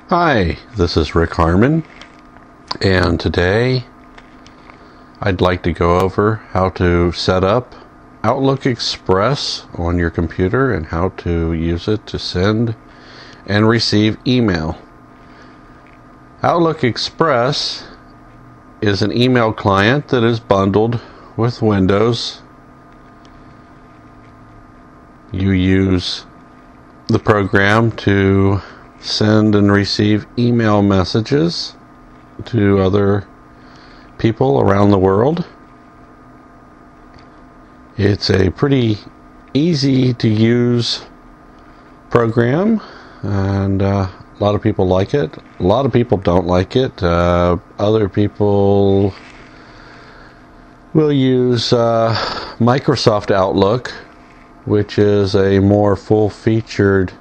Hi, this is Rick Harmon, and today I'd like to go over how to set up Outlook Express on your computer and how to use it to send and receive email. Outlook Express is an email client that is bundled with Windows. You use the program to send and receive email messages to other people around the world. It's a pretty easy to use program, and a lot of people like it. A lot of people don't like it. Other people will use Microsoft Outlook, which is a more full-featured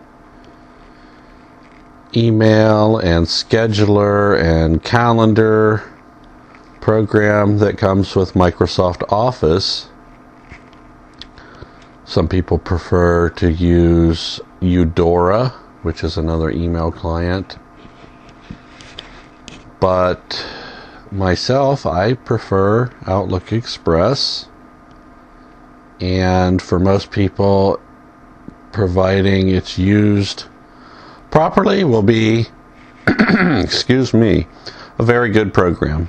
email and scheduler and calendar program that comes with Microsoft Office. Some people prefer to use Eudora, which is another email client. But myself, I prefer Outlook Express. And for most people, providing it's used properly, will be excuse me, a very good program.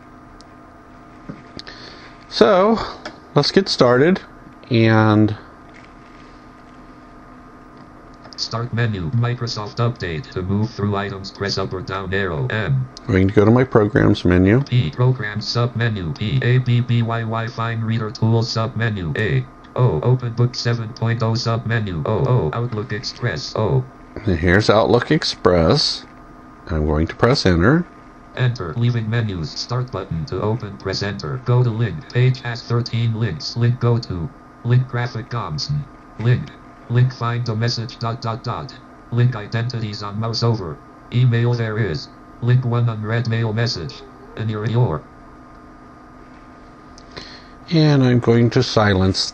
So let's get started. And start menu, Microsoft Update. To move through items, press up or down arrow M. I'm going to go to my programs menu. P, programs submenu. P, A, B, B, Y, Y, Find Reader Tools submenu. A, O, Open Book 7.0 submenu. O, O, Outlook Express. O. And here's Outlook Express. And I'm going to press enter. Enter. Leaving menus. Start button to open. Press enter. Go to link. Page has 13 links. Link go to. Link graphic Gomson. Link. Link find a message ... Link identities on mouse over. Email there is. Link one unread mail message. And your. And I'm going to silence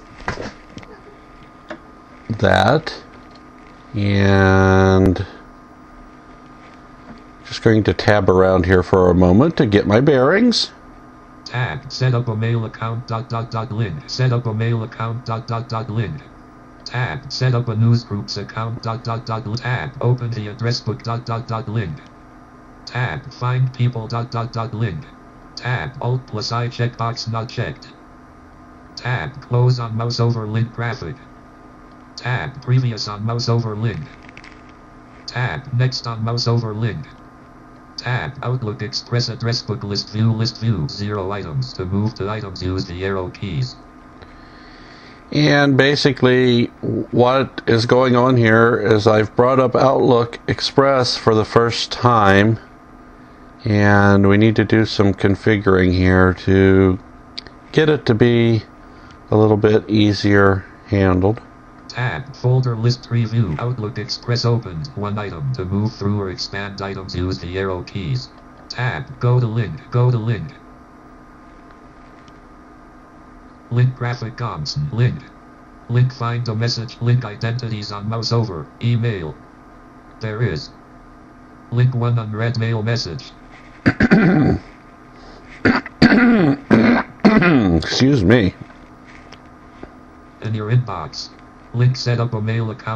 that. And just going to tab around here for a moment to get my bearings. Tab. Set up a mail account ... link. Set up a mail account ... link. Tab. Set up a newsgroups account ... Tab. Open the address book ... link. Tab. Find people ... link. Tab. Alt plus I checkbox not checked. Tab. Close on mouse over link graphic. Tab. Previous on mouse over link. Tab. Next on mouse over link. Tab. Outlook Express address book list view 0 items. To move to items, use the arrow keys. And basically what is going on here is I've brought up Outlook Express for the first time, and we need to do some configuring here to get it to be a little bit easier handled. Tab. Folder list preview. Outlook Express opened. One item. To move through or expand items, use the arrow keys. Tab. Go to link. Go to link. Link graphic Gomson. Link. Link find a message. Link identities on mouse over. Email. There is. Link one unread mail message. Excuse me. In your inbox. Link set up a mail account ...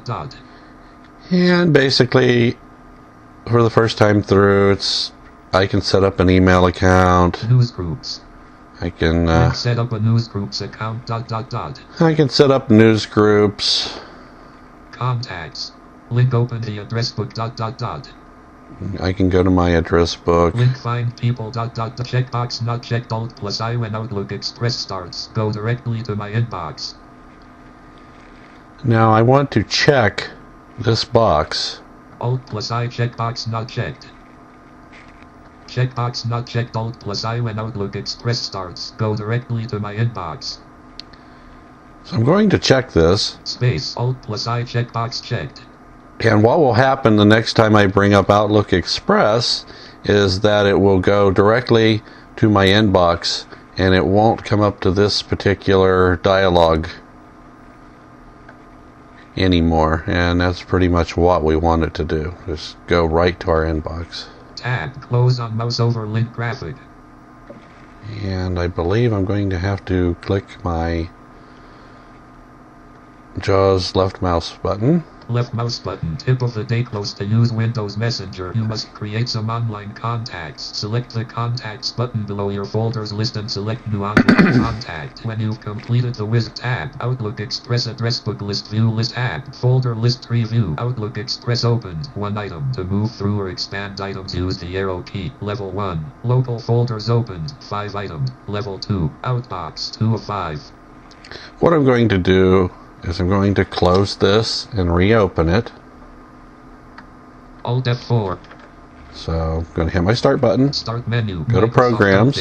And basically, for the first time through, I can set up an email account. Newsgroups. I can Link set up a newsgroups account ... I can set up news groups. Contacts. Link open the address book ... I can go to my address book. Link find people ... Checkbox not checked. Alt plus I. When Outlook Express starts, go directly to my inbox. Now I want to check this box. Alt plus I. Checkbox not checked. Checkbox not checked. Alt plus I. When Outlook Express starts, go directly to my inbox. So I'm going to check this. Space. Alt plus I. Checkbox checked. And what will happen the next time I bring up Outlook Express is that it will go directly to my inbox and it won't come up to this particular dialog anymore, and that's pretty much what we want it to do. Just go right to our inbox. Tab. Close on mouse over link graphic. And I believe I'm going to have to click my JAWS left mouse button. Left mouse button. Tip of the day. Close to use Windows Messenger. You must create some online contacts. Select the contacts button below your folders list and select new online contact. When you've completed the WIZ tab, Outlook Express address book list view list tab, folder list tree view, Outlook Express opened, 1 item. To move through or expand items use the arrow key. Level 1, local folders opened, 5 items. Level 2, outbox, 2 of 5. What I'm going to do is I'm going to close this and reopen it. Alt F4. So I'm going to hit my start button. Start menu. Go to Programs.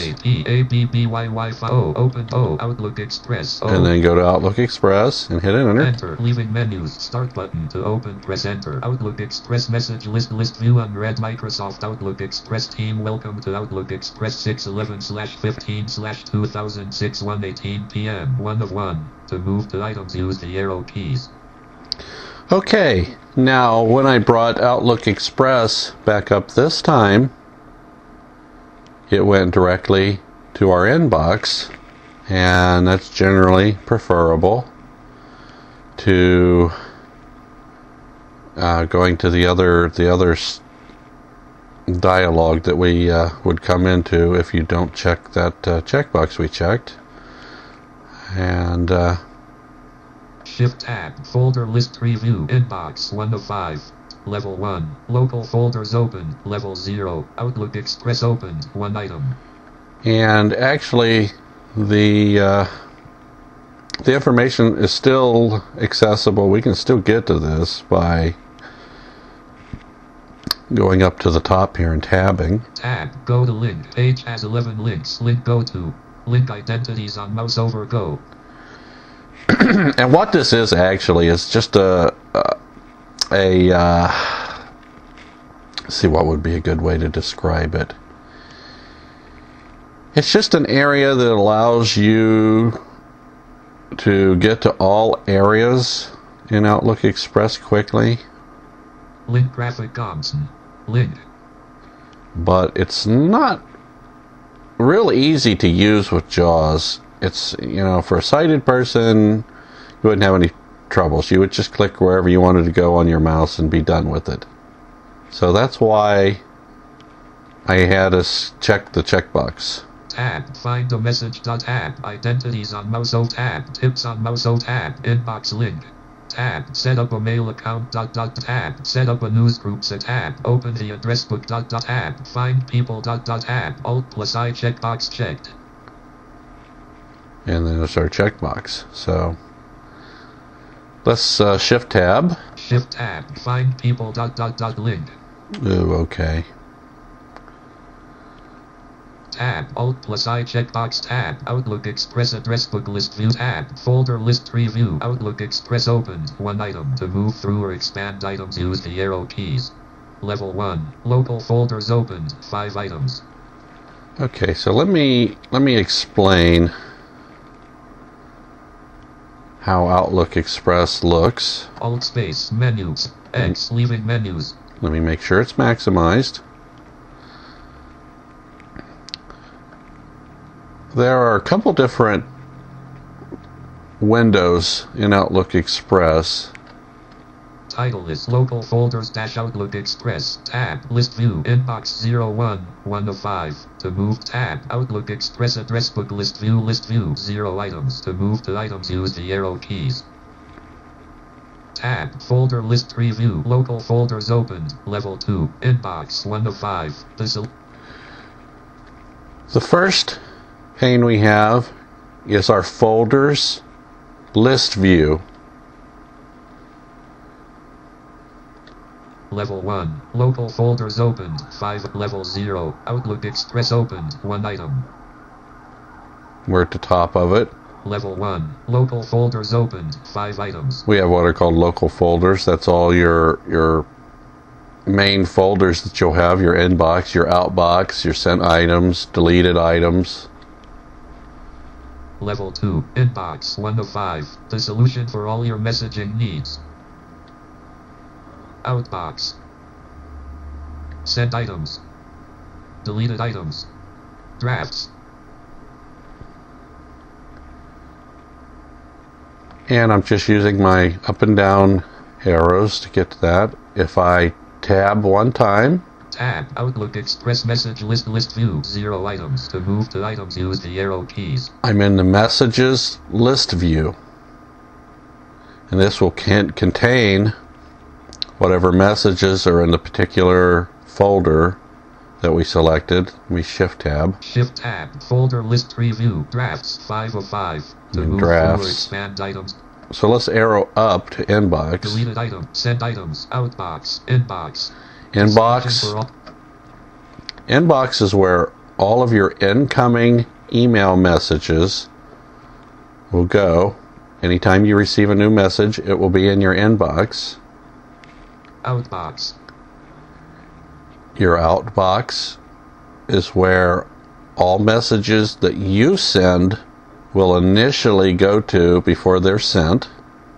Open O. Outlook Express. O. And then go to Outlook Express and hit enter. Enter. Leaving menus. Start button to open. Press enter. Outlook Express message list view unread. Microsoft Outlook Express team. Welcome to Outlook Express 6/11/15/2006 1:18 p.m. 1 of 1. To move to items use the arrow keys. Okay, now when I brought Outlook Express back up this time, it went directly to our inbox, and that's generally preferable to going to the other dialogue that we would come into if you don't check that checkbox we checked. And Shift tab, folder list preview, inbox 1 of 5. Level 1, local folders open. Level 0, Outlook Express opened, 1 item. And actually, the information is still accessible. We can still get to this by going up to the top here and tabbing. Tab, go to link. Page has 11 links. Link go to. Link identities on mouse over go. And what this is actually is just let's see what would be a good way to describe it. It's just an area that allows you to get to all areas in Outlook Express quickly. Link graphic Gomson. Link. But it's not real easy to use with JAWS. It's, for a sighted person, you wouldn't have any troubles. You would just click wherever you wanted to go on your mouse and be done with it. So that's why I had us check the checkbox. Tab, find a message. Tab, identities on mouse O tab, tips on mouse O tab, inbox link. Tab, set up a mail account. Tab, set up a newsgroup. Tab, open the address book. Tab, find people. Tab, Alt plus I checkbox checked. And then it's our checkbox. So let's shift tab. Shift tab, find people. Link. Ooh, okay. Tab, Alt plus I checkbox. Tab, Outlook Express address book list view. Tab, folder list preview. Outlook Express opened, 1 item. To move through or expand items use the arrow keys. Level 1, local folders opened, 5 items. Okay, so let me explain how Outlook Express looks. Alt space, menus, X, leaving menus. Let me make sure it's maximized. There are a couple different windows in Outlook Express. Title is local folders dash Outlook Express. Tab, list view, inbox 01, 1 of 5. To move tab, Outlook Express address book list view, 0 items. To move to items use the arrow keys. Tab, folder list preview, local folders opened, level 2, inbox 1 of 5. The first pane we have is our folders list view. Level 1, local folders opened, 5. Level 0, Outlook Express opened, 1 item. We're at the top of it. Level 1, local folders opened, 5 items. We have what are called local folders. That's all your main folders that you'll have, your inbox, your outbox, your sent items, deleted items. Level 2, inbox 1 of 5, the solution for all your messaging needs. Outbox. Sent items. Deleted items. Drafts. And I'm just using my up and down arrows to get to that. If I tab one time, Tab, Outlook Express message list view, 0 items. To move to items, use the arrow keys. I'm in the messages list view. And this will contain whatever messages are in the particular folder that we selected. We shift tab. Shift tab, folder list preview, drafts, 5 of 5. To And move drafts. or expand items. So let's arrow up to inbox. Deleted item, sent items, outbox, inbox. Inbox. Inbox is where all of your incoming email messages will go. Anytime you receive a new message, it will be in your inbox. Outbox. Your outbox is where all messages that you send will initially go to before they're sent.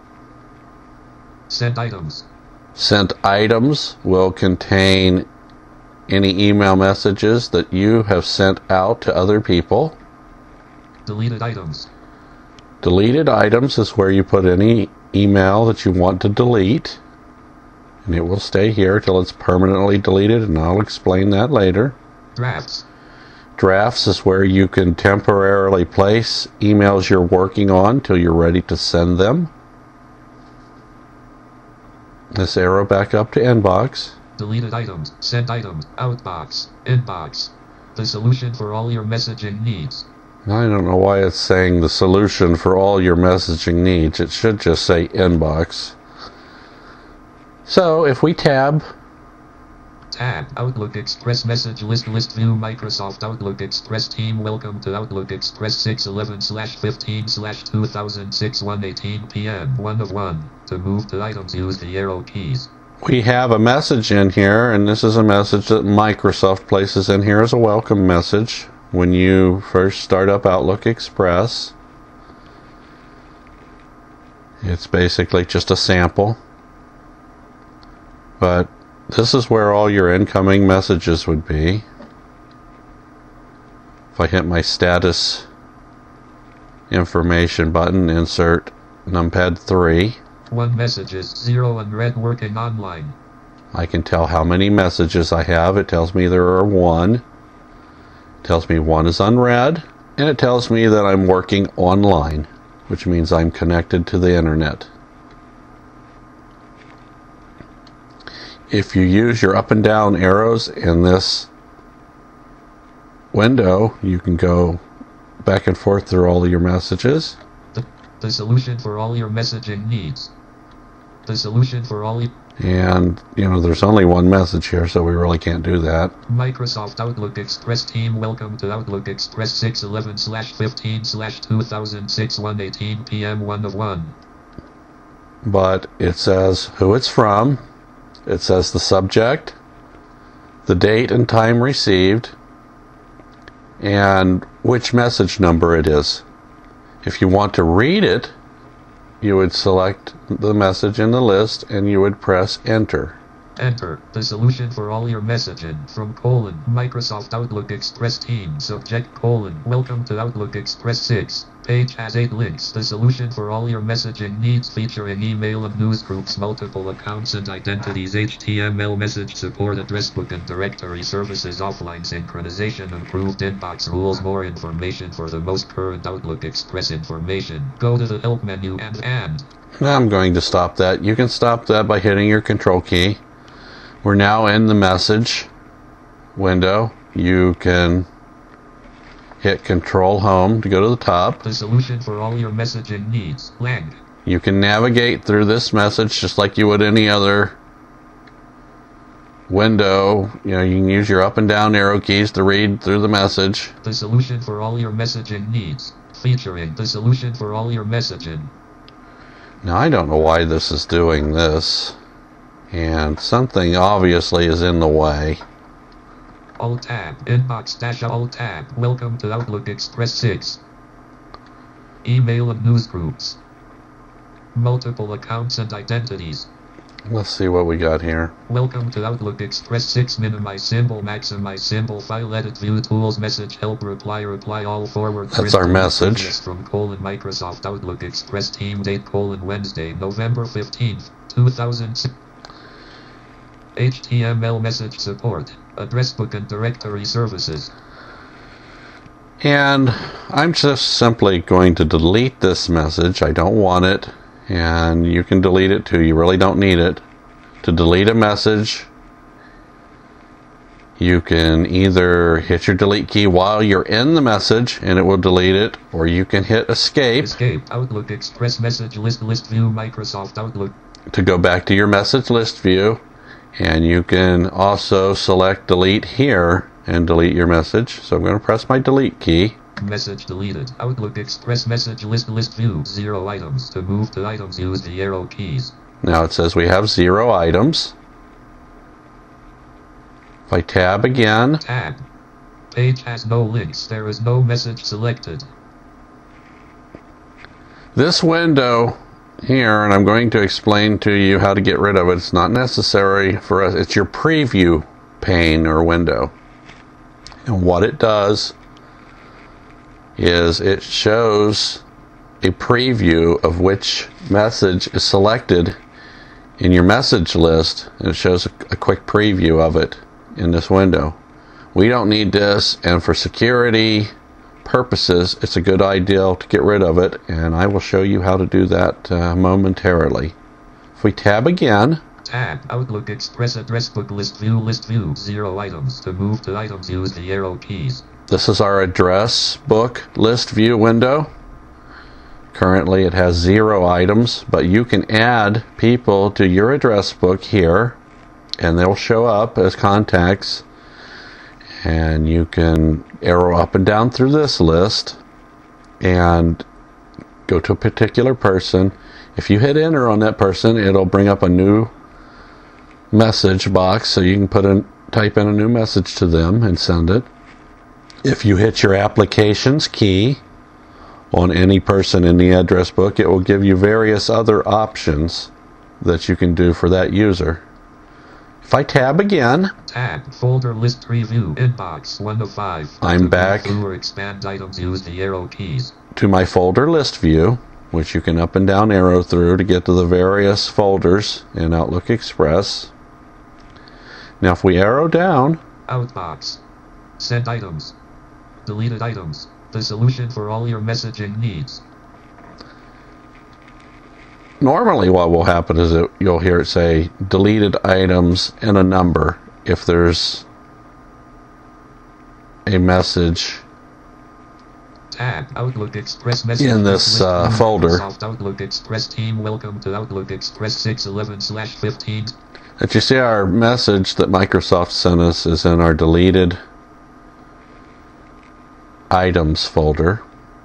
Sent items. Sent items will contain any email messages that you have sent out to other people. Deleted items. Deleted items is where you put any email that you want to delete, and it will stay here till it's permanently deleted, and I'll explain that later. Drafts. Drafts is where you can temporarily place emails you're working on till you're ready to send them. This arrow back up to inbox. Deleted items, sent items, outbox, inbox. The solution for all your messaging needs. I don't know why it's saying the solution for all your messaging needs. It should just say inbox. So if we tab, Outlook Express message list view, Microsoft Outlook Express team, welcome to Outlook Express 6/11/15/2006 1:18 p.m. 1 of 1. To move to items, use the arrow keys. we have a message in here, and this is a message that Microsoft places in here as a welcome message when you first start up Outlook Express. It's basically just a sample, but this is where all your incoming messages would be. If I hit my status information button, insert numpad 3, 1 messages, 0 unread, working online. I can tell how many messages I have. It tells me there are 1. It tells me 1 is unread, and it tells me that I'm working online, which means I'm connected to the internet. If you use your up and down arrows in this window, you can go back and forth through all of your messages. The solution for all your messaging needs. The solution for all your... And, there's only one message here, so we really can't do that. Microsoft Outlook Express team, welcome to Outlook Express 6/11/15/2006 1:18 p.m. 1 of 1. But it says who it's from. It says the subject, the date and time received, and which message number it is. If you want to read it, you would select the message in the list and you would press enter. Enter. The solution for all your messaging from Microsoft Outlook Express team, subject : welcome to Outlook Express 6. Page has 8 links. The solution for all your messaging needs, featuring email and newsgroups, multiple accounts and identities, HTML message support, address book and directory services, offline synchronization, improved inbox rules. More information for the most current Outlook Express information. Go to the help menu and I'm going to stop that. You can stop that by hitting your control key. We're now in the message window. You can hit Control Home to go to the top. The solution for all your messaging needs. Lang. You can navigate through this message just like you would any other window. You can use your up and down arrow keys to read through the message. The solution for all your messaging needs. Featuring the solution for all your messaging. Now, I don't know why this is doing this. And something obviously is in the way. Alt tab, inbox dash alt tab, welcome to Outlook Express 6. Email and newsgroups. Multiple accounts and identities. Let's see what we got here. Welcome to Outlook Express 6. Minimize symbol, maximize symbol, file edit, view tools, message, help, reply all, forward. That's our message. From Microsoft Outlook Express team date, Wednesday, November 15th, 2006. HTML message support, address book and directory services. And I'm just simply going to delete this message. I don't want it. And you can delete it too. You really don't need it. To delete a message, you can either hit your delete key while you're in the message and it will delete it, or you can hit escape. Escape, Outlook Express message list view, Microsoft Outlook. To go back to your message list view, and you can also select delete here and delete your message. So I'm going to press my delete key. Message deleted. Outlook Express message list view, 0 items. To move to items, use the arrow keys. Now it says we have 0 items. If I tab again. Tab. Page has no links. There is no message selected. This window here, and I'm going to explain to you how to get rid of it. It's not necessary for us. It's your preview pane or window. And what it does is it shows a preview of which message is selected in your message list, and it shows a quick preview of it in this window. We don't need this, and for security purposes it's a good idea to get rid of it, and I will show you how to do that momentarily. If we tab again. Tab, Outlook Express address book list view, 0 items. To move to items, use the arrow keys. This is our address book list view window. Currently it has 0 items, but you can add people to your address book here, and they'll show up as contacts, and you can arrow up and down through this list and go to a particular person. If you hit enter on that person, it'll bring up a new message box, so you can type in a new message to them and send it. If you hit your applications key on any person in the address book, it will give you various other options that you can do for that user. If I tab again. Tab, folder list preview, inbox 1 of 5. I'm back. To move through or expand items, use the arrow keys. To my folder list view, which you can up and down arrow through to get to the various folders in Outlook Express. Now if we arrow down. Outbox. Send items. Deleted items. The solution for all your messaging needs. Normally what will happen is that you'll hear it say deleted items and a number if there's a message Tab, Outlook Express message in this folder. Outlook Express team, welcome to Outlook Express 611/15. If you see our message that Microsoft sent us is in our deleted items folder.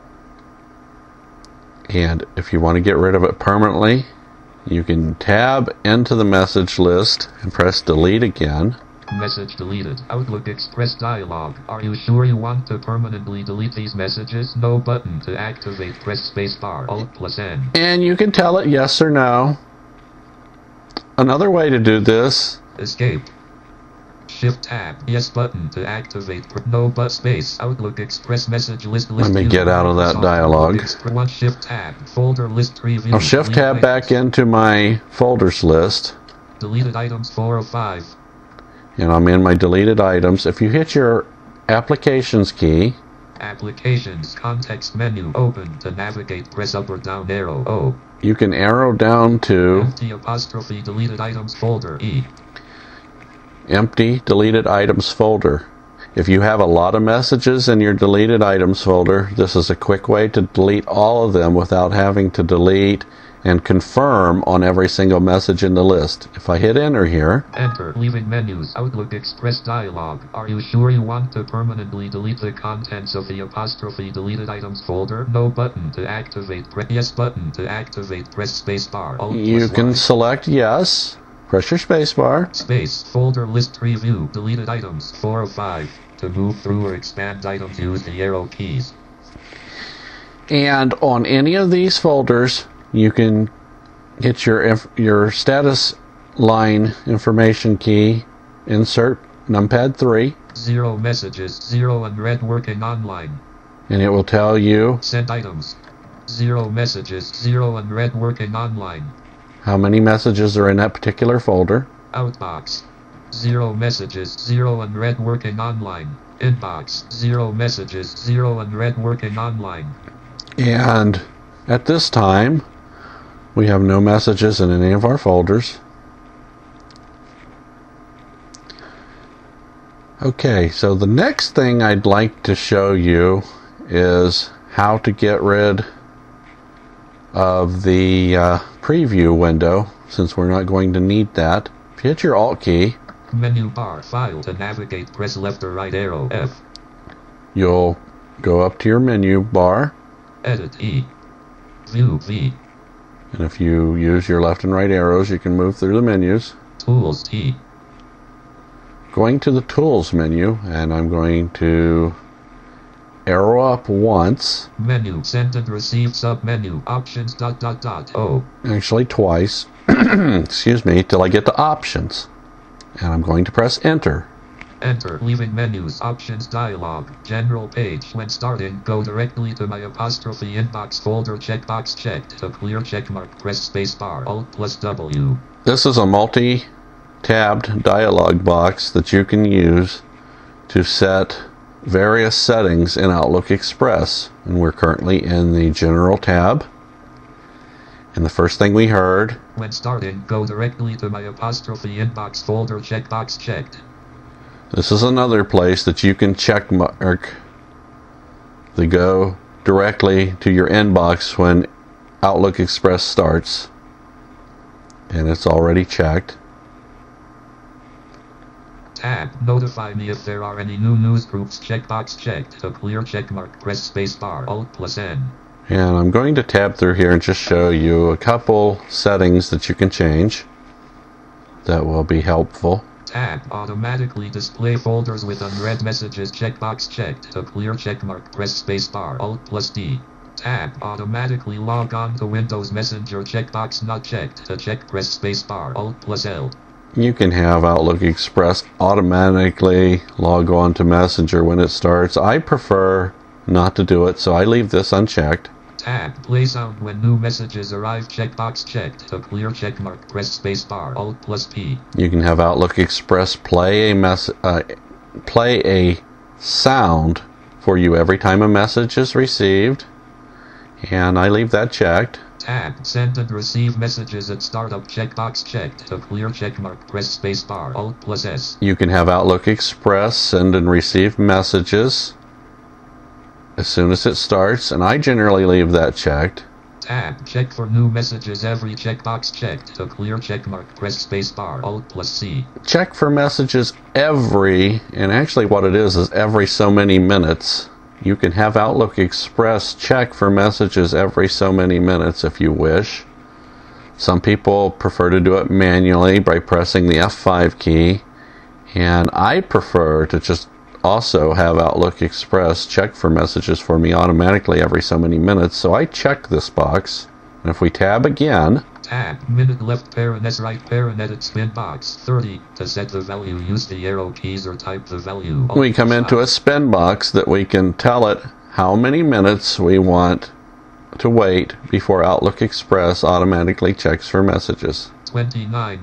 And if you want to get rid of it permanently, you can tab into the message list and press delete again. Message deleted. Outlook Express dialog. Are you sure you want to permanently delete these messages? No button to activate. Press spacebar. Alt+N. And you can tell it yes or no. Another way to do this. Escape. Shift tab. Yes button to activate. No but space. Outlook Express message list. Let me get out of that dialog. One shift tab. Folder list preview. I'll shift tab back into my folders list. Deleted items 4 of 5. And I'm in my deleted items. If you hit your applications key. Applications context menu open. To navigate, press up or down arrow O. You can arrow down to empty apostrophe deleted items folder E. Empty deleted items folder. If you have a lot of messages in your deleted items folder, this is a quick way to delete all of them without having to delete and confirm on every single message in the list. If I hit enter here. Enter. Leaving menus. Outlook Express dialog. Are you sure you want to permanently delete the contents of the apostrophe deleted items folder? No button to activate. Press yes button to activate. Press spacebar. You can select yes. Press your spacebar. Space. Folder list preview. Deleted items 4 of 5. To move through or expand items, use the arrow keys. And on any of these folders, you can hit your status line information key, insert numpad 3. 0 messages, 0 unread working online. And it will tell you Sent items. 0 messages, 0 unread working online. how many messages are in that particular folder. Outbox. 0 messages, 0 unread working online. Inbox. 0 messages, 0 unread working online. And at this time, we have no messages in any of our folders. Okay, so the next thing I'd like to show you is how to get rid of the preview window, since we're not going to need that. If you hit your Alt key, Menu bar. File to navigate. Press left or right arrow F. you'll go up to your menu bar, Edit E. View V. and if you use your left and right arrows, you can move through the menus. Tools T. Going to the Tools menu, and I'm going to arrow up once, Menu. Sent and received submenu. Options O. actually twice, excuse me, till I get to Options. And I'm going to press Enter. Enter. Leaving menus. Options dialog. General page. When starting, go directly to my apostrophe inbox folder. Checkbox checked. To clear checkmark, press spacebar. Alt plus W. This is a multi-tabbed dialog box that you can use to set various settings in Outlook Express. And we're currently in the General tab. And the first thing we heard, When starting, go directly to my apostrophe inbox folder. Checkbox checked. this is another place that you can check mark the go directly to your inbox when Outlook Express starts. And it's already checked. Tab. Notify me if there are any new news groups. Checkbox checked. To clear checkmark, press spacebar. Alt plus N. And I'm going to tab through here and just show you a couple settings that you can change that will be helpful. Tab. Automatically display folders with unread messages. Checkbox checked. To clear checkmark, press spacebar. Alt plus D. Tab. Automatically log on to Windows Messenger. Checkbox not checked. To check, press spacebar. Alt plus L. You can have Outlook Express automatically log on to Messenger when it starts. I prefer not to do it, so I leave this unchecked. Tab. Play sound when new messages arrive. Checkbox checked. To clear checkmark, press spacebar. Alt plus P. You can have Outlook Express play a sound for you every time a message is received, and I leave that checked. Tab. Send and receive messages at startup. Checkbox checked. To clear checkmark, press spacebar. Alt plus S. You can have Outlook Express send and receive messages as soon as it starts, and I generally leave that checked. Tab. Check for new messages every. Checkbox checked. To clear checkmark, press spacebar. Alt plus C. Check for messages every, and actually what it is every so many minutes. You can have Outlook Express check for messages every so many minutes if you wish. Some people prefer to do it manually by pressing the F5 key, and I prefer to just also have Outlook Express check for messages for me automatically every so many minutes, so I check this box. And if we tab again, Tab. Minute left parent S right parent edit spin box 30. To set the value, use the arrow keys or type the value. we come into a spin box that we can tell it how many minutes we want to wait before Outlook Express automatically checks for messages. 29,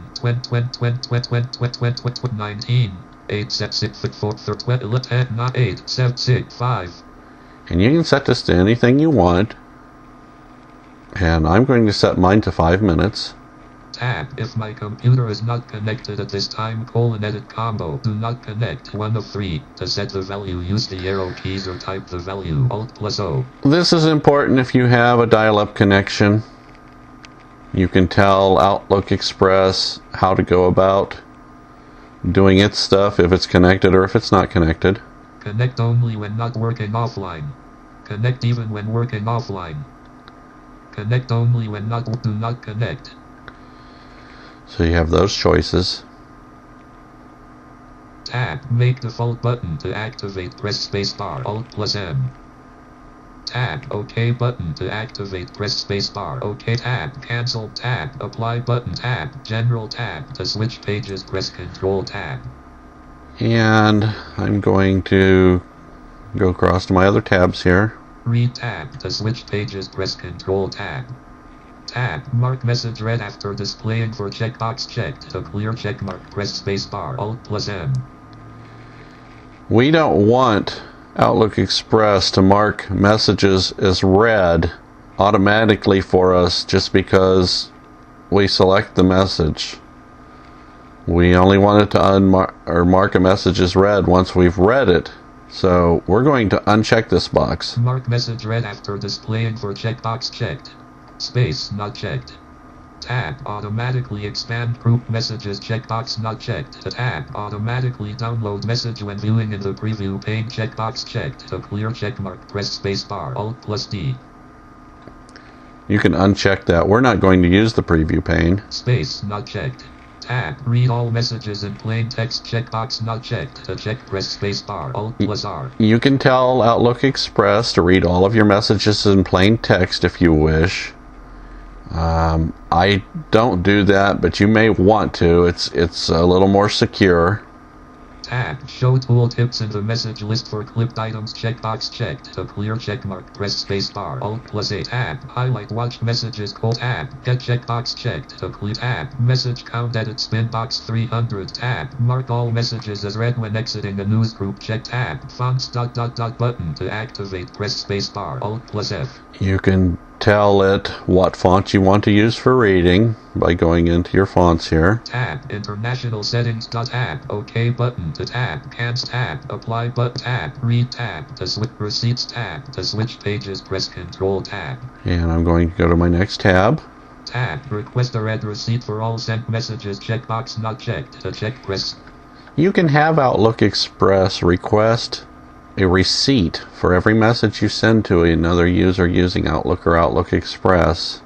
19, 8, 7, 6, 4, 13, 10, 8, 7, 6, 5. And you can set this to anything you want. And I'm going to set mine to 5 minutes. Tab. If my computer is not connected at this time, edit combo. Do not connect. 1 of 3. To set the value, use the arrow keys or type the value. Alt plus O. This is important if you have a dial-up connection. You can tell Outlook Express how to go about doing its stuff if it's connected or if it's not connected. Connect only when not working offline. Connect even when working offline. Connect only when do not connect. So you have those choices. Tab. Make default button. To activate, press spacebar. Alt plus M. Tab. OK button to activate. Press spacebar. OK tab. Cancel tab. Apply button tab. General tab. To switch pages, press Control tab. And I'm going to go across to my other tabs here. Read tab. To switch pages, press Control tab. Tab. Mark message read after displaying for checkbox checked. To clear checkmark, press spacebar. Alt+M. We don't want Outlook Express to mark messages as read automatically for us just because we select the message. We only want it to mark a message as read once we've read it. So we're going to uncheck this box. Mark message read after displaying for checkbox checked. Space not checked. Tab. Automatically expand group messages, checkbox not checked. The tab. Automatically download message when viewing in the preview pane, checkbox checked. To clear checkmark, press spacebar. Alt+D. You can uncheck that. We're not going to use the preview pane. Space not checked. Tab. Read all messages in plain text, checkbox not checked. To check, press spacebar. Alt+R. You can tell Outlook Express to read all of your messages in plain text if you wish. I don't do that, but you may want to. It's a little more secure. Tab. Show tooltips in the message list for clipped items, checkbox checked. To clear checkmark, press spacebar. Alt+A. Tab. Highlight watched messages. Tab. Get checkbox checked. To clear tab. Message count edit spin box 300. Tab. Mark all messages as read when exiting a newsgroup. Check tab. Fonts ... button to activate, press spacebar. Alt+F. You can tell it what font you want to use for reading by going into your fonts here. Tab. International settings. Tab. OK button to tab. Cancel tab. Apply but tab. Read tab. To switch receipts tab. To switch pages, press Control tab. And I'm going to go to my next tab. Tab. Request a read receipt for all sent messages, checkbox not checked. To check, press. You can have Outlook Express request a receipt for every message you send to another user using Outlook or Outlook Express.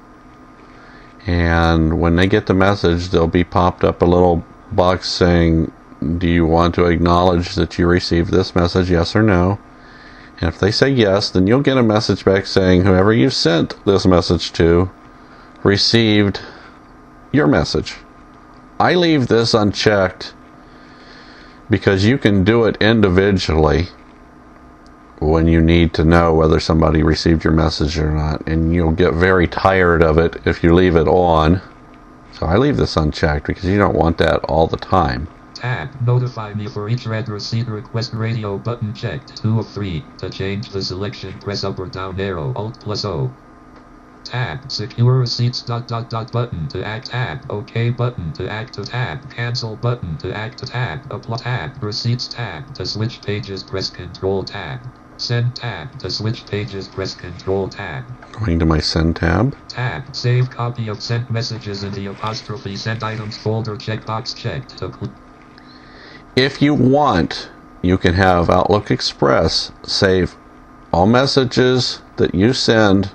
And when they get the message, they'll be popped up a little box saying, do you want to acknowledge that you received this message, yes or no? And if they say yes, then you'll get a message back saying whoever you sent this message to received your message. I leave this unchecked because you can do it individually when you need to know whether somebody received your message or not, and you'll get very tired of it if you leave it on. So I leave this unchecked because you don't want that all the time. Tab. Notify me for each read receipt request, radio button checked. 2 of 3. To change the selection, press up or down arrow. Alt+O. Tab. Secure receipts ... button to act tab. OK button to act to tab. Cancel button to act to tab. Apply tab. Receipts tab. To switch pages, press Control tab. Send tab. To switch pages, press Control tab. Going to my Send tab. Tab. Save copy of sent messages in the apostrophe sent items folder, checkbox checked. If you want, you can have Outlook Express save all messages that you send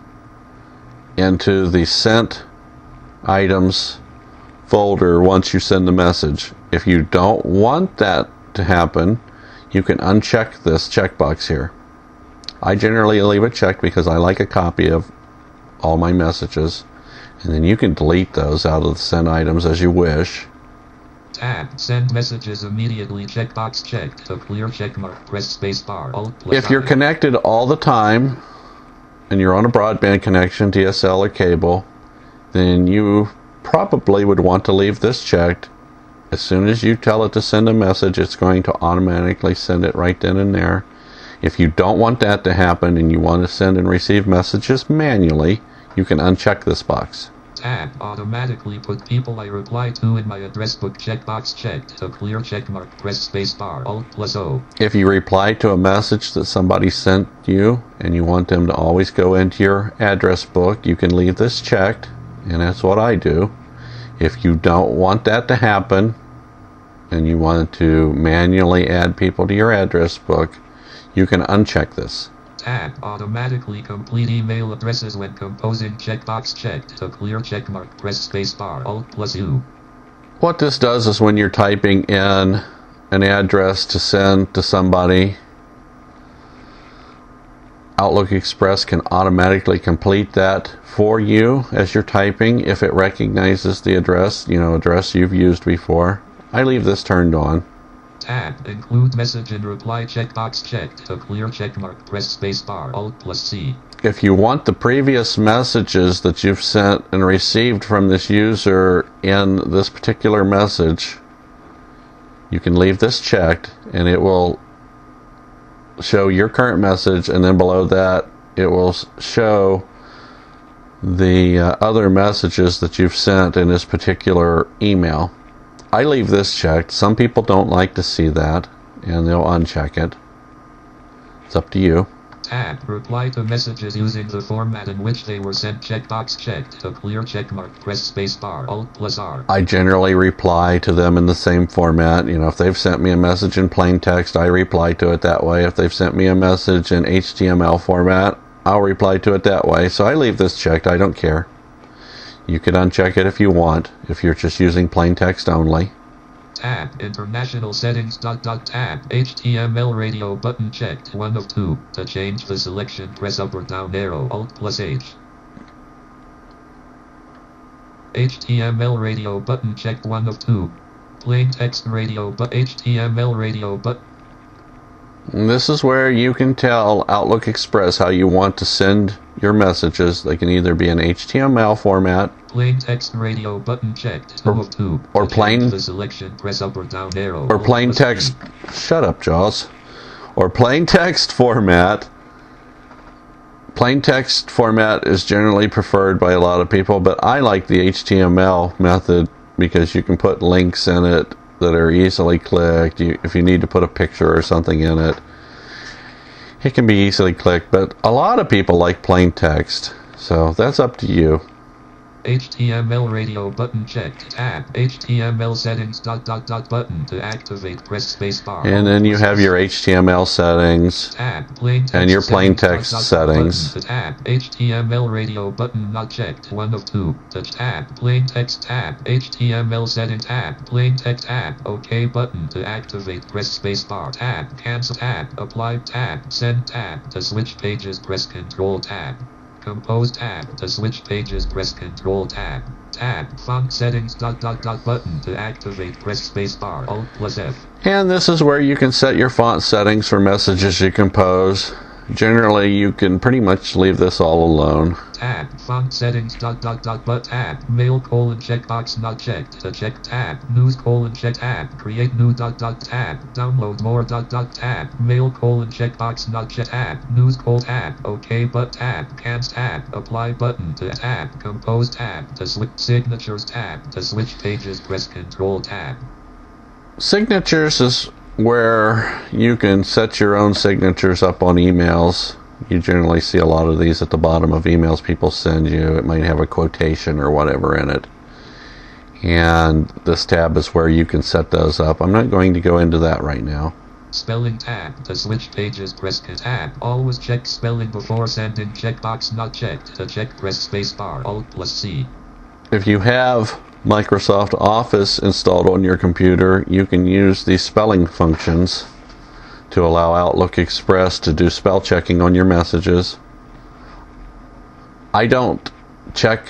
into the sent items folder once you send the message. If you don't want that to happen, you can uncheck this checkbox here. I generally leave it checked because I like a copy of all my messages, and then you can delete those out of the sent items as you wish. Tab. Send messages immediately, checkbox checked. To clear checkmark, press spacebar. Alt+I. If you're connected all the time and you're on a broadband connection, DSL or cable, then you probably would want to leave this checked. As soon as you tell it to send a message, it's going to automatically send it right then and there. If you don't want that to happen and you want to send and receive messages manually, you can uncheck this box. Tab. Automatically put people I reply to in my address book, checkbox checked. To clear checkmark, press spacebar. Alt+O. If you reply to a message that somebody sent you and you want them to always go into your address book, you can leave this checked, and that's what I do. If you don't want that to happen and you want to manually add people to your address book, you can uncheck this. Tab. Automatically complete email addresses when composing, checkbox checked. To clear checkmark, press spacebar. Alt+U. What this does is when you're typing in an address to send to somebody, Outlook Express can automatically complete that for you as you're typing if it recognizes the address you've used before. I leave this turned on. Tab. Include message and reply checkbox checked. To clear checkmark, press spacebar. Alt+C. If you want the previous messages that you've sent and received from this user in this particular message, you can leave this checked and it will show your current message, and then below that it will show the other messages that you've sent in this particular email. I leave this checked. Some people don't like to see that and they'll uncheck it. It's up to you. Tab. Reply to messages using the format in which they were sent. Checkbox checked. To clear checkmark, press spacebar. Alt+R. I generally reply to them in the same format. If they've sent me a message in plain text, I reply to it that way. If they've sent me a message in HTML format, I'll reply to it that way. So I leave this checked. I don't care. You can uncheck it if you want, if you're just using plain text only. Tab. International settings. Tab. HTML radio button checked. 1 of 2. To change the selection, press up or down arrow. Alt+H. HTML radio button checked. 1 of 2. Plain text radio but HTML radio but. This is where you can tell Outlook Express how you want to send your messages. They can either be in HTML format, plain text radio button checked, 2 of 2, or plain the selection, press up or down arrow, or plain text. Shut up, Jaws. Or plain text format. Plain text format is generally preferred by a lot of people, but I like the HTML method because you can put links in it that are easily clicked. If you need to put a picture or something in it, it can be easily clicked, but a lot of people like plain text, so that's up to you. HTML radio button checked. Tab. HTML settings. Button to activate. Press spacebar. And then you have your HTML settings. Tab. Plain text and your plain text settings. Tab. HTML radio button not checked. 1 of 2. Touch tab. Plain text tab. HTML setting tab. Plain text tab. OK button to activate. Press spacebar. Tab. Cancel tab. Apply tab. Send tab. To switch pages, press Control tab. Compose tab. To switch pages, press Control tab. Tab. Font settings. Button to activate, press spacebar. Alt+F. And this is where you can set your font settings for messages you compose. Generally, you can pretty much leave this all alone. Tab. Font settings. But tab. Mail : checkbox not checked. To check tab. News : check tab. Create new tab. Download more tab. Mail : checkbox not checked tab. News : tab. OK but tab. Cancel tab. Apply button to tab. Compose tab. To switch signatures tab. To switch pages, press Control tab. Signatures is where you can set your own signatures up on emails. You generally see a lot of these at the bottom of emails people send you. It might have a quotation or whatever in it. And this tab is where you can set those up. I'm not going to go into that right now. Spelling tab. To switch pages, press tab. Always check spelling before sending. Checkbox not checked. To check, press spacebar. Alt+C. If you have Microsoft Office installed on your computer, you can use these spelling functions to allow Outlook Express to do spell checking on your messages. I don't check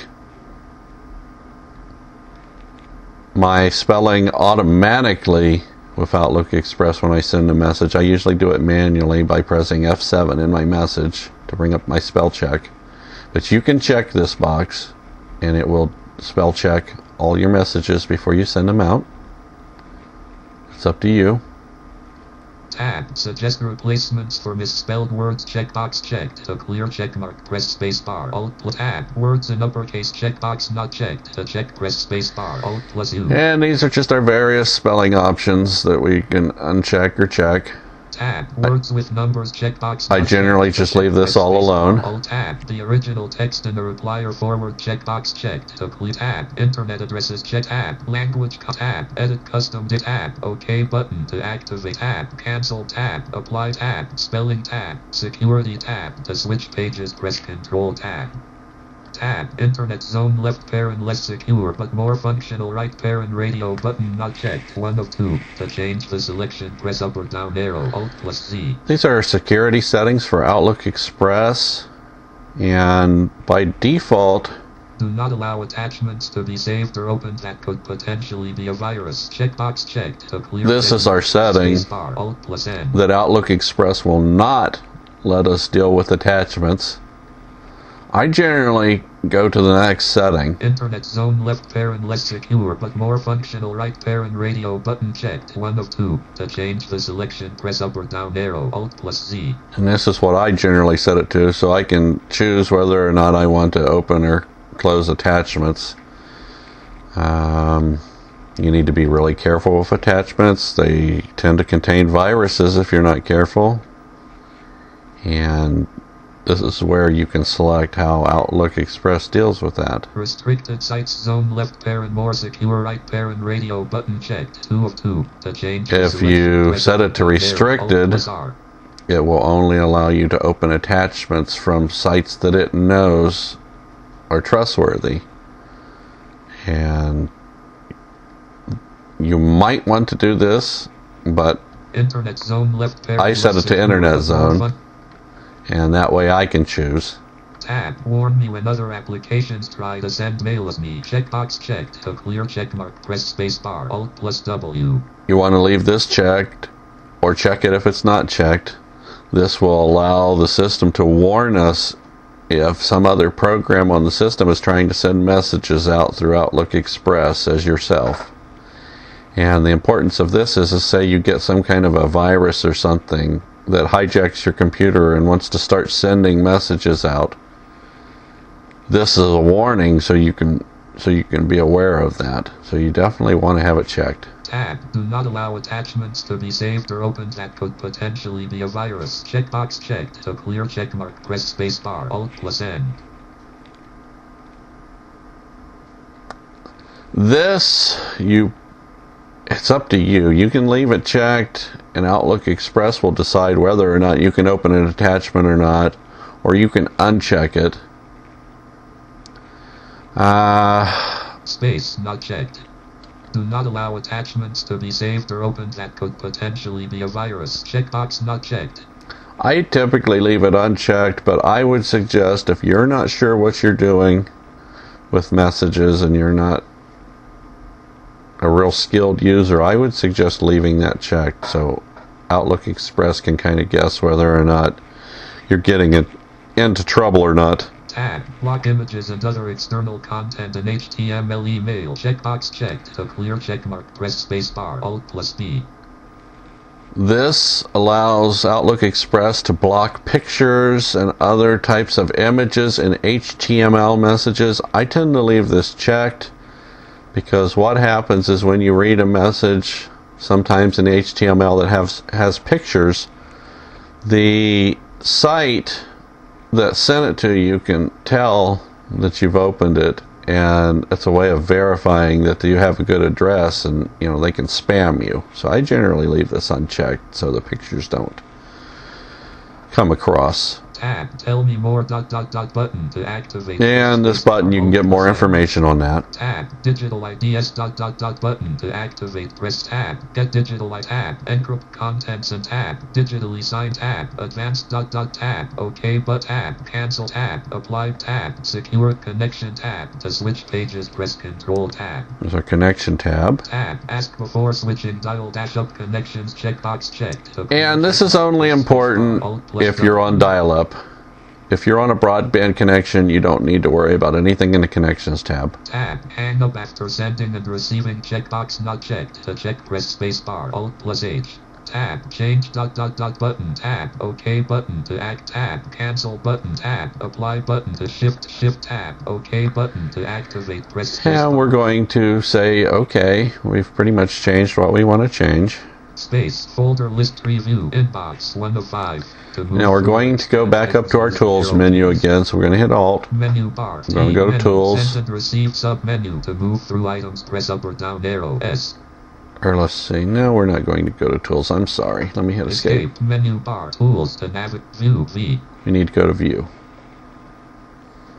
my spelling automatically with Outlook Express when I send a message. I usually do it manually by pressing F7 in my message to bring up my spell check. But you can check this box and it will spell check all your messages before you send them out. It's up to you. Tab. Suggest replacements for misspelled words. Checkbox checked. To clear checkmark, press spacebar. Alt+Tab. Words in uppercase. Checkbox not checked. To check, press spacebar. Alt+U. And these are just our various spelling options that we can uncheck or check. Tab. Words with numbers. Checkbox. I generally just leave this all alone. Alt-Tab. The original text in the reply or forward. Checkbox checked. To clear tab. Internet addresses. Check tab. Language tab. Edit custom tab. OK button to activate tab. Cancel tab. Apply tab. Spelling tab. Security tab. To switch pages, press Control tab. Tab. Internet zone left parent less secure but more functional right parent radio button not checked. 1 of 2. To change the selection, press up or down arrow. Alt plus Z. These are security settings for Outlook Express. And by default, do not allow attachments to be saved or opened that could potentially be a virus. Checkbox checked to clear. This is our setting Alt plus N. that Outlook Express will not let us deal with attachments. I generally go to the next setting. Internet zone left parent less secure but more functional right parent radio button checked. 1 of 2. To change the selection, press up or down arrow. Alt plus Z. And this is what I generally set it to, so I can choose whether or not I want to open or close attachments. You need to be really careful with attachments. They tend to contain viruses if you're not careful. And this is where you can select how Outlook Express deals with that. Restricted sites zone left parent more secure right parent radio button checked. 2 of 2. To change the if you set it to restricted, it will only allow you to open attachments from sites that it knows are trustworthy. And you might want to do this, but Internet zone left parent I set it to Internet Zone, and that way I can choose. Tab. Warn me when other applications try to send mail as me. Checkbox checked. To clear checkmark, press spacebar. Alt plus W. You want to leave this checked, or check it if it's not checked. This will allow the system to warn us if some other program on the system is trying to send messages out through Outlook Express as yourself. And the importance of this is to say you get some kind of a virus or something that hijacks your computer and wants to start sending messages out. This is a warning, so you can be aware of that. So you definitely want to have it checked. Tab. Do not allow attachments to be saved or opened that could potentially be a virus. Checkbox checked. To clear checkmark, press spacebar. Alt plus N. This, it's up to you. You can leave it checked, and Outlook Express will decide whether or not you can open an attachment or not, or you can uncheck it. Space not checked. Do not allow attachments to be saved or opened that could potentially be a virus. Checkbox not checked. I typically leave it unchecked, but I would suggest if you're not sure what you're doing with messages and you're not a real skilled user, I would suggest leaving that checked so Outlook Express can kind of guess whether or not you're getting it into trouble or not. Tab. Block images and other external content in HTML email. Checkbox checked. To clear checkmark, press spacebar. Alt plus B. This allows Outlook Express to block pictures and other types of images in HTML messages. I tend to leave this checked because what happens is when you read a message, sometimes in HTML that has pictures, the site that sent it to you can tell that you've opened it, and it's a way of verifying that you have a good address, and they can spam you. So I generally leave this unchecked so the pictures don't come across. Tab. Tell me more. Button to activate. And this button, you can get more information on that. Tab. Digital IDs. Button to activate. Press tab. Get digital ID. Tab. Encrypt contents and tab. Digitally signed tab. Advanced. Tab. OK but tab. Cancel tab. Applied tab. Secure connection tab. To switch pages, press Control tab. There's our connection tab. Tab. Ask before switching. Dial dash up connections. Checkbox checked. And this is only important if you're on dial-up. If you're on a broadband connection, you don't need to worry about anything in the Connections tab. Tab. Hang up after sending and receiving. Checkbox not checked. To check, press spacebar. Alt plus H. Tab. Change. Button. Tab. OK button to act. Tab. Cancel button. Tab. Apply button to shift. Shift tab. OK button to activate. Press spacebar. And we're going to say OK. We've pretty much changed what we want to change. Space. Folder list preview. Inbox 1 of 5. Now we're going to go back up to our Tools menu again, so we're going to hit Alt. Menu bar. We're going to go to Tools. Send and receive sub-menu. To move through items, press up or down arrow S. Or let's see. No, we're not going to go to Tools. I'm sorry. Let me hit Escape. Menu bar. Tools to navigate. View V. We need to go to View.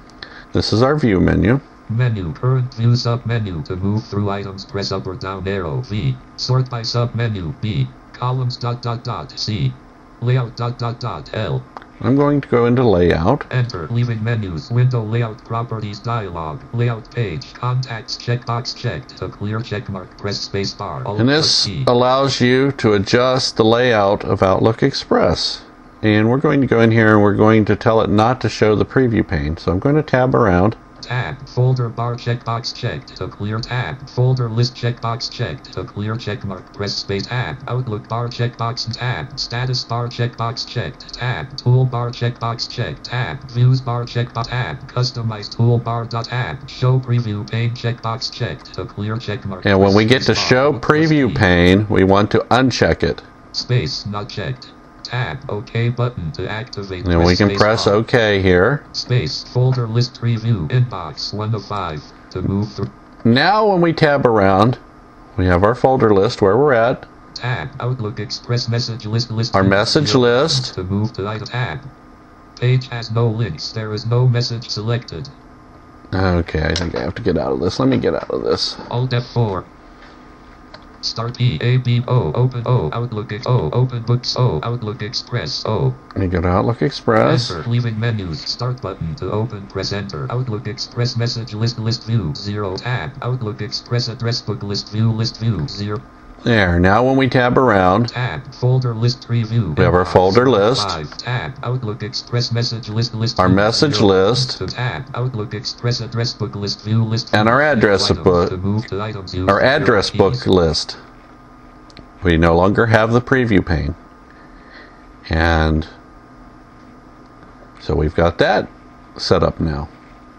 This is our view menu. Menu. Current view submenu. To move through items, press up or down arrow. V. Sort by submenu. B. Columns ... C. Layout ... L. I'm going to go into layout. Enter. Leaving menus. Window layout properties dialog. Layout page. Contacts checkbox checked. To clear checkmark, press spacebar. And this allows you to adjust the layout of Outlook Express. And we're going to go in here and we're going to tell it not to show the preview pane. So I'm going to tab around. Tab. Folder bar checkbox checked. To clear tab. Folder list checkbox checked. To clear checkmark, press space. Tab. Outlook bar checkbox. Tab. Status bar checkbox checked. Tab. Toolbar checkbox checked. Tab. Views bar checkbox. Tab. Customize toolbar. Tab. Show preview pane checkbox checked. To clear checkmark. And when we get to show preview pane, we want to uncheck it. Space not checked. Tab. OK button to activate. And we can press OK here. Space. Folder list preview. Inbox 1 of 5. To move through. Now when we tab around, we have our folder list where we're at. Tab. Outlook Express message list. Our message list. To move to item tab. Page has no links. There is no message selected. Okay, I think I have to get out of this. Let me get out of this. Alt F4. Start E A B O open O Outlook O open books O Outlook Express O. Let me go to Outlook Express. Enter. Leaving menus. Start button to open. Press enter. Outlook Express message list view 0 tab. Outlook Express address book list view 0. There. Now when we tab around, tab. Folder list preview. We have our folder list. 5 tab. Outlook Express message list. Our message list. Tab. Outlook Express address book list view list. And our address book. To move to items, our address book list. We no longer have the preview pane. And so we've got that set up now.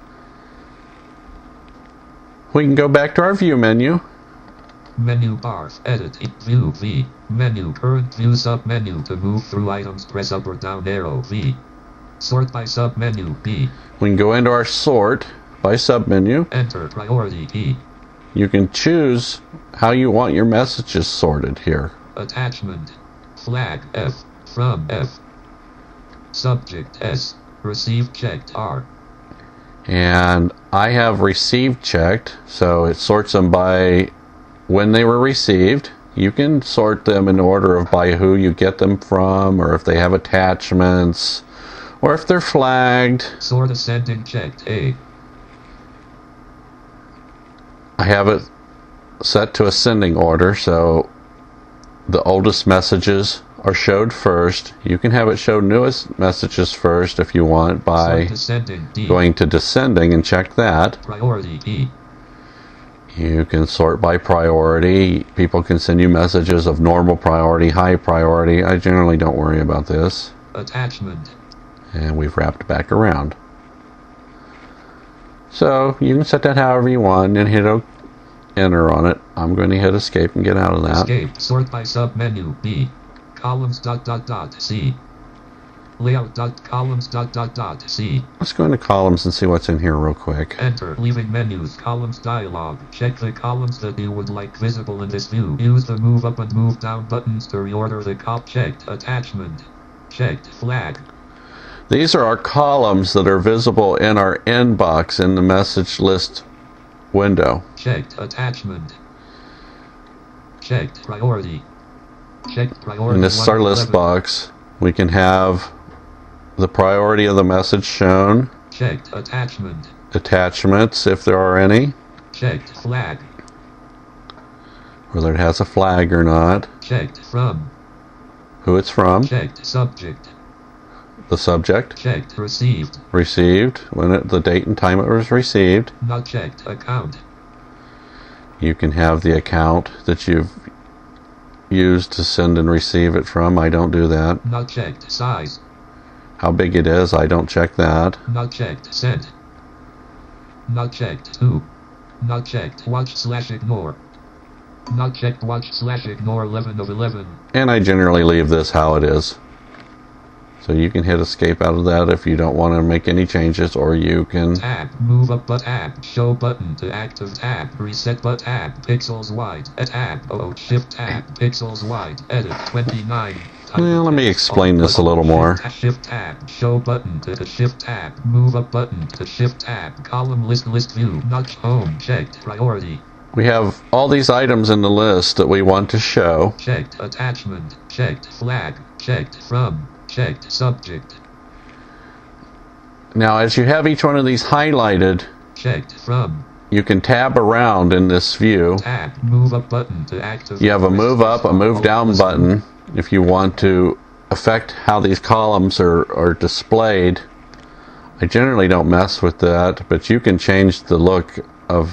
We can go back to our view menu. Menu bar, edit, view V, menu, current view submenu. To move through items, press up or down arrow V. Sort by submenu B. We can go into our sort by submenu. Enter priority E. You can choose how you want your messages sorted here. Attachment, flag F, from F. Subject S, received checked R. And I have received checked, so it sorts them by when they were received. You can sort them in order of by who you get them from, or if they have attachments, or if they're flagged. Sort ascending checked A. I have it set to ascending order, so the oldest messages are showed first. You can have it show newest messages first if you want by going to descending and check that. Priority E. You can sort by priority. People can send you messages of normal priority, high priority. I generally don't worry about this. Attachment. And we've wrapped back around. So you can set that however you want and hit enter on it. I'm going to hit escape and get out of that. Escape. Sort by submenu B. Columns ... C. Layout columns ... C. Let's go into columns and see what's in here real quick. Enter. Leaving menus. Columns dialog. Check the columns that you would like visible in this view. Use the move up and move down buttons to reorder the cop. Checked. Attachment. Checked. Flag. These are our columns that are visible in our inbox in the message list window. Checked. Attachment. Checked. Priority. Checked. Priority. And this is our list box. We can have the priority of the message shown. Checked. Attachment. Attachments, if there are any. Checked. Flag. Whether it has a flag or not. Checked. From. Who it's from. Checked. Subject. The subject. Checked. Received. Received. The date and time it was received. Not checked. Account. You can have the account that you've used to send and receive it from. I don't do that. Not checked. Size. How big it is, I don't check that. Not checked. Sent. Not checked. To. Not checked. Watch/ignore. Not checked. Watch/ignore 11 of 11. And I generally leave this how it is. So you can hit escape out of that if you don't want to make any changes, or you can... Tab, move up but tab, show button to active tab, reset but tab, pixels wide, tab, shift tab, pixels wide, edit 29, Well, let me explain this a little more. Shift tab, show button to shift tab, move up button to shift tab, column list view, not home, checked, priority. We have all these items in the list that we want to show. Checked attachment, checked flag, checked from, checked subject. Now, as you have each one of these highlighted, checked from, you can tab around in this view. Tab, move up button to activate. You have a move up, a move down button if you want to affect how these columns are displayed. I generally don't mess with that, but you can change the look of,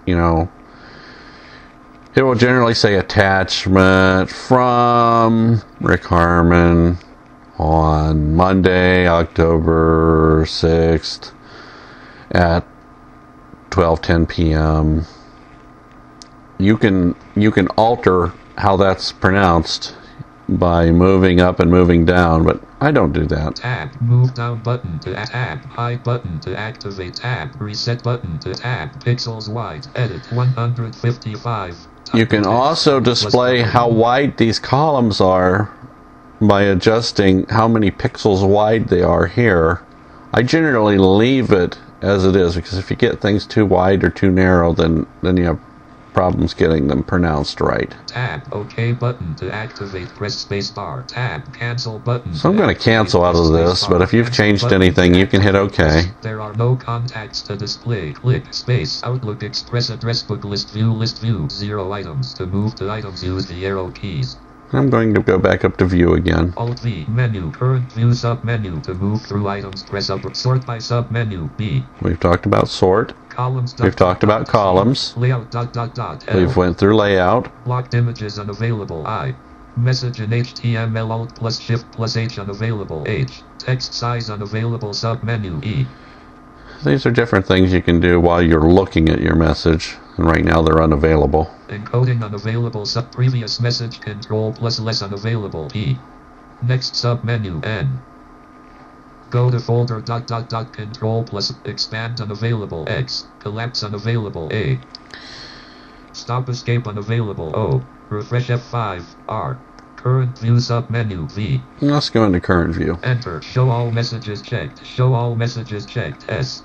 it will generally say attachment from Rick Harmon on Monday, October 6th at 12:10 p.m. You can alter how that's pronounced by moving up and moving down, but I don't do that. Tab, move down button to tab, hide button to activate tab, reset button to tab, pixels wide, edit 155. You can also display how wide these columns are by adjusting how many pixels wide they are here. I generally leave it as it is, because if you get things too wide or too narrow, then you have problems getting them pronounced right. Tab, OK button to activate, press spacebar. Tab, cancel button. So I'm going to cancel out of this, but if you've changed anything, you can hit OK. There are no contacts to display. Click space. Outlook Express address book list view 0 items. To move to items, use the arrow keys. I'm going to go back up to view again. Alt V, menu, current view sub-menu. To move through items, press up. Sort by sub-menu, B. We've talked about sort. Columns. We've talked about columns. Layout. L. We've went through layout. Locked images unavailable, I. Message in HTML, Alt plus Shift plus H unavailable, H. Text size unavailable, sub-menu, E. These are different things you can do while you're looking at your message, and right now they're unavailable. Encoding unavailable, sub previous message, control plus less unavailable, P. Next sub-menu, N. Go to folder, control plus expand unavailable, X. Collapse unavailable, A. Stop escape unavailable, O. Refresh F5, R. Current view sub-menu, V. Let's go into current view. Enter. Show all messages checked. Show all messages checked, S.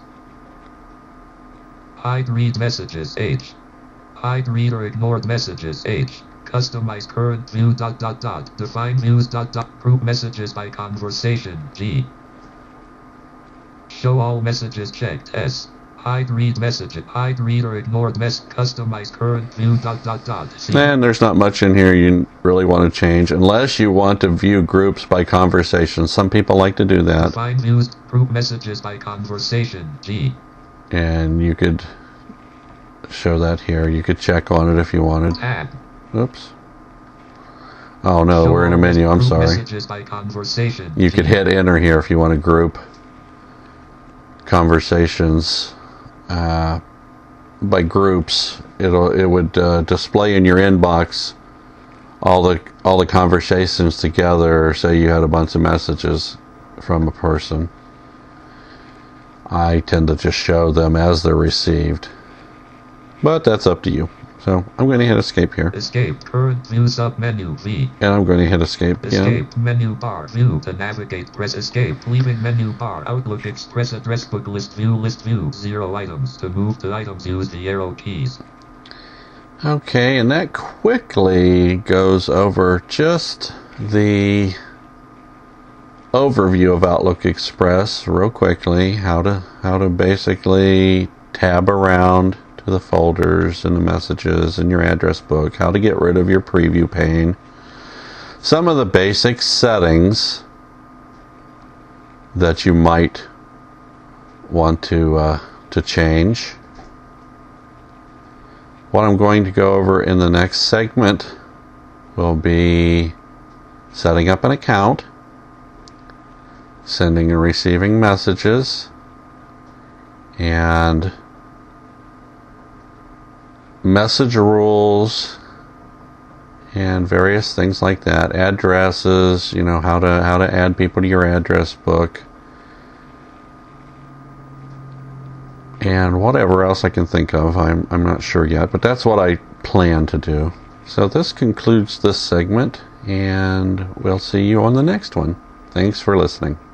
Hide read messages, H. Hide read or ignored messages, H. Customize current view, Define views, Group messages by conversation, G. Show all messages checked, S. Hide read messages. Hide read or ignored Customize current view, C. And there's not much in here you really want to change, unless you want to view groups by conversation. Some people like to do that. Define views, group messages by conversation, G. And you could show that here. You could check on it if you wanted. Tab. Oops. Oh no, Show we're in a menu. I'm sorry. Messages by conversation, You G. could hit enter here if you want to group conversations by groups. It would display in your inbox all the conversations together. Say you had a bunch of messages from a person. I tend to just show them as they're received, but that's up to you. So I'm going to hit escape here. Escape. Current view sub-menu, V. And I'm going to hit escape again. Escape. Menu bar. View. To navigate, press escape. Leaving menu bar. Outlook Express address book list view 0 items. To move to items, use the arrow keys. Okay, and that quickly goes over just the overview of Outlook Express real quickly. How to basically tab around to the folders and the messages in your address book, how to get rid of your preview pane, some of the basic settings that you might want to change. What I'm going to go over in the next segment will be setting up an account, sending and receiving messages, and message rules and various things like that. Addresses, how to add people to your address book, and whatever else I can think of. I'm not sure yet, but that's what I plan to do. So this concludes this segment, and we'll see you on the next one. Thanks for listening.